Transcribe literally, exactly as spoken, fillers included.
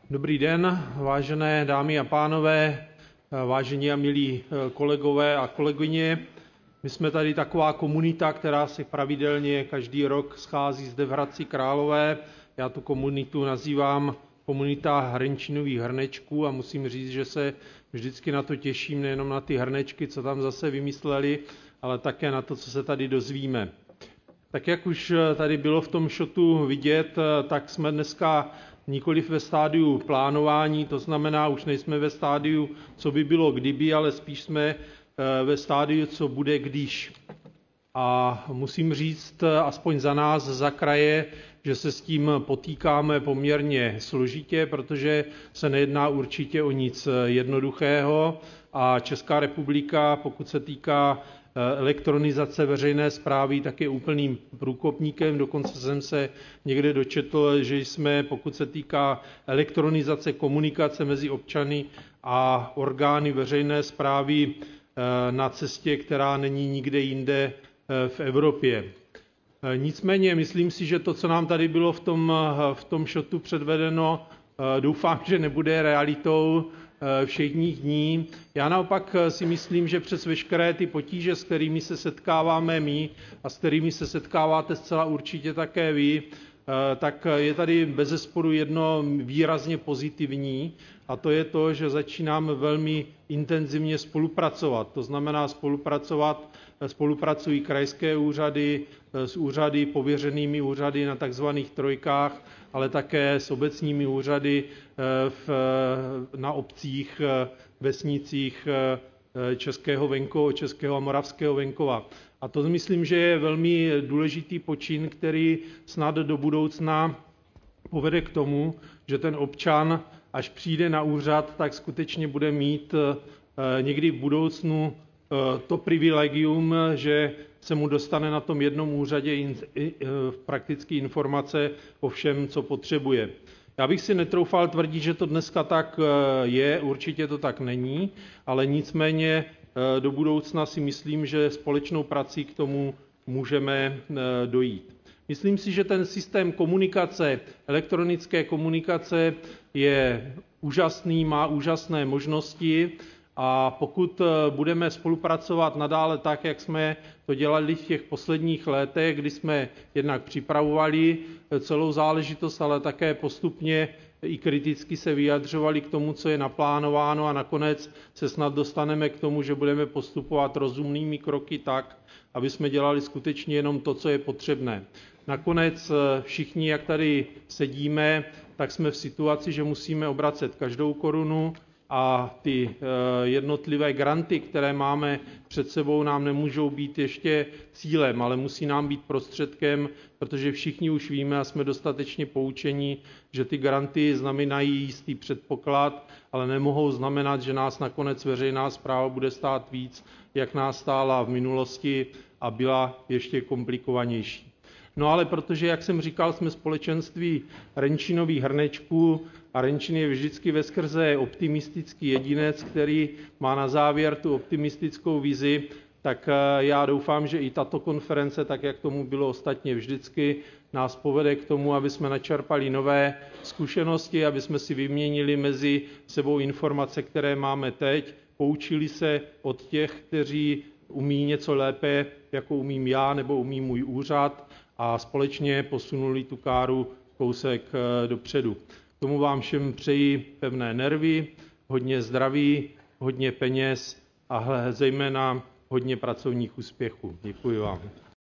Dobrý den, vážené dámy a pánové, vážení a milí kolegové a kolegyně. My jsme tady taková komunita, která se pravidelně každý rok schází zde v Hradci Králové. Já tu komunitu nazývám komunita hrnčinových hrnečků a musím říct, že se vždycky na to těším, nejenom na ty hrnečky, co tam zase vymysleli, ale také na to, co se tady dozvíme. Tak jak už tady bylo v tom shotu vidět, tak jsme dneska nikoliv ve stádiu plánování, to znamená, už nejsme ve stádiu, co by bylo kdyby, ale spíš jsme ve stádiu, co bude když. A musím říct, aspoň za nás, za kraje, že se s tím potýkáme poměrně složitě, protože se nejedná určitě o nic jednoduchého a Česká republika, pokud se týká elektronizace veřejné správy, tak je úplným průkopníkem. Dokonce jsem se někde dočetl, že jsme, pokud se týká elektronizace komunikace mezi občany a orgány veřejné správy, na cestě, která není nikde jinde v Evropě. Nicméně myslím si, že to, co nám tady bylo v tom, v tom shotu předvedeno, doufám, že nebude realitou všech dní. Já naopak si myslím, že přes veškeré ty potíže, s kterými se setkáváme my a s kterými se setkáváte zcela určitě také vy, tak je tady bezesporu jedno výrazně pozitivní, a to je to, že začínáme velmi intenzivně spolupracovat. To znamená spolupracovat, spolupracují krajské úřady s úřady, pověřenými úřady na takzvaných trojkách, ale také s obecními úřady v, na obcích, vesnicích českého venkova, českého a moravského venkova. A to myslím, že je velmi důležitý počin, který snad do budoucna povede k tomu, že ten občan, až přijde na úřad, tak skutečně bude mít někdy v budoucnu to privilegium, že se mu dostane na tom jednom úřadě prakticky informace o všem, co potřebuje. Já bych si netroufal tvrdit, že to dneska tak je, určitě to tak není, ale nicméně do budoucna si myslím, že společnou prací k tomu můžeme dojít. Myslím si, že ten systém komunikace, elektronické komunikace je úžasný, má úžasné možnosti a pokud budeme spolupracovat nadále tak, jak jsme to dělali v těch posledních letech, kdy jsme jednak připravovali celou záležitost, ale také postupně i kriticky se vyjadřovali k tomu, co je naplánováno a nakonec se snad dostaneme k tomu, že budeme postupovat rozumnými kroky tak, aby jsme dělali skutečně jenom to, co je potřebné. Nakonec všichni, jak tady sedíme, tak jsme v situaci, že musíme obracet každou korunu a ty jednotlivé granty, které máme před sebou, nám nemůžou být ještě cílem, ale musí nám být prostředkem, protože všichni už víme a jsme dostatečně poučeni, že ty granty znamenají jistý předpoklad, ale nemohou znamenat, že nás nakonec veřejná správa bude stát víc, jak nás stála v minulosti a byla ještě komplikovanější. No ale protože, jak jsem říkal, jsme společenství hrnčinových hrnečků a hrnčin je vždycky veskrze optimistický jedinec, který má na závěr tu optimistickou vizi, tak já doufám, že i tato konference, tak jak tomu bylo ostatně vždycky, nás povede k tomu, aby jsme načerpali nové zkušenosti, aby jsme si vyměnili mezi sebou informace, které máme teď, poučili se od těch, kteří umí něco lépe, jako umím já nebo umí můj úřad, a společně posunuli tu káru kousek dopředu. K tomu vám všem přeji pevné nervy, hodně zdraví, hodně peněz a zejména hodně pracovních úspěchů. Děkuji vám.